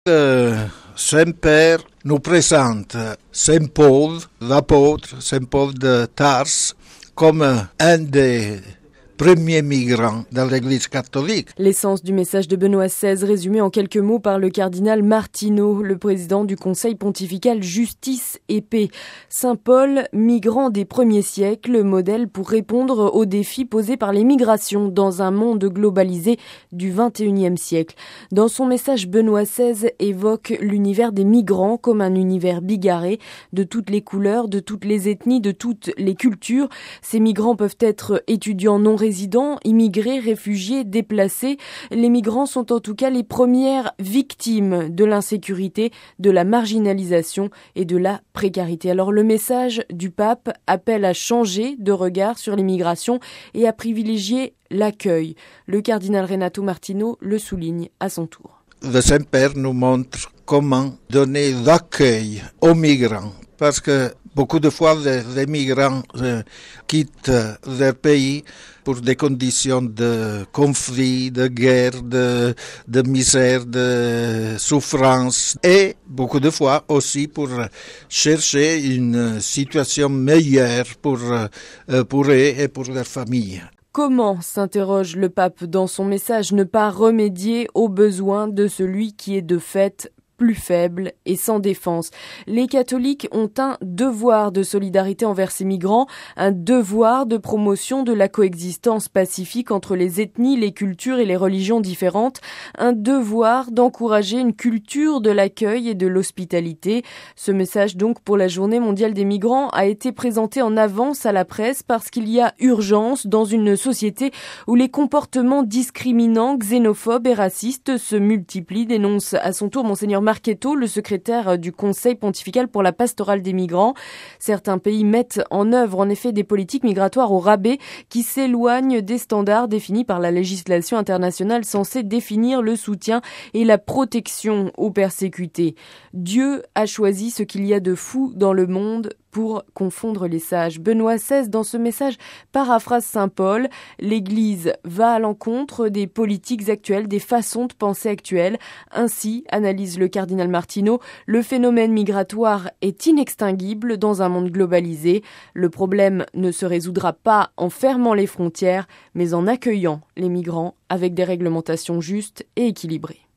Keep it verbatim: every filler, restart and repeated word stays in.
Le Saint-Père nous présente Saint Paul, l'apôtre Saint Paul de Tarse, comme un des premiers migrants dans l'Église catholique. L'essence du message de Benoît seize, résumé en quelques mots par le cardinal Martino, le président du Conseil pontifical Justice et Paix. Saint Paul, migrant des premiers siècles, modèle pour répondre aux défis posés par les migrations dans un monde globalisé du vingt et unième siècle. Dans son message, Benoît seize évoque l'univers des migrants comme un univers bigarré, de toutes les couleurs, de toutes les ethnies, de toutes les cultures. Ces migrants peuvent être étudiants non résidents, résidents, immigrés, réfugiés, déplacés. Les migrants sont en tout cas les premières victimes de l'insécurité, de la marginalisation et de la précarité. Alors le message du pape appelle à changer de regard sur l'immigration et à privilégier l'accueil. Le cardinal Renato Martino le souligne à son tour. Le Saint-Père nous montre comment donner l'accueil aux migrants, parce que beaucoup de fois, les, les migrants euh, quittent leur pays pour des conditions de conflit, de guerre, de, de misère, de souffrance, et beaucoup de fois aussi pour chercher une situation meilleure pour, euh, pour eux et pour leur famille. Comment, s'interroge le pape dans son message, ne pas remédier aux besoins de celui qui est de fait plus faible et sans défense. Les catholiques ont un devoir de solidarité envers ces migrants, un devoir de promotion de la coexistence pacifique entre les ethnies, les cultures et les religions différentes, un devoir d'encourager une culture de l'accueil et de l'hospitalité. Ce message donc pour la Journée mondiale des migrants a été présenté en avance à la presse parce qu'il y a urgence dans une société où les comportements discriminants, xénophobes et racistes se multiplient, dénonce à son tour Monseigneur Marchetto, le secrétaire du Conseil pontifical pour la pastorale des migrants. Certains pays mettent en œuvre en effet des politiques migratoires au rabais qui s'éloignent des standards définis par la législation internationale censée définir le soutien et la protection aux persécutés. Dieu a choisi ce qu'il y a de fou dans le monde pour confondre les sages. Benoît seize, dans ce message, paraphrase Saint Paul. L'Église va à l'encontre des politiques actuelles, des façons de penser actuelles. Ainsi, analyse le cardinal Martino, le phénomène migratoire est inextinguible dans un monde globalisé. Le problème ne se résoudra pas en fermant les frontières, mais en accueillant les migrants avec des réglementations justes et équilibrées.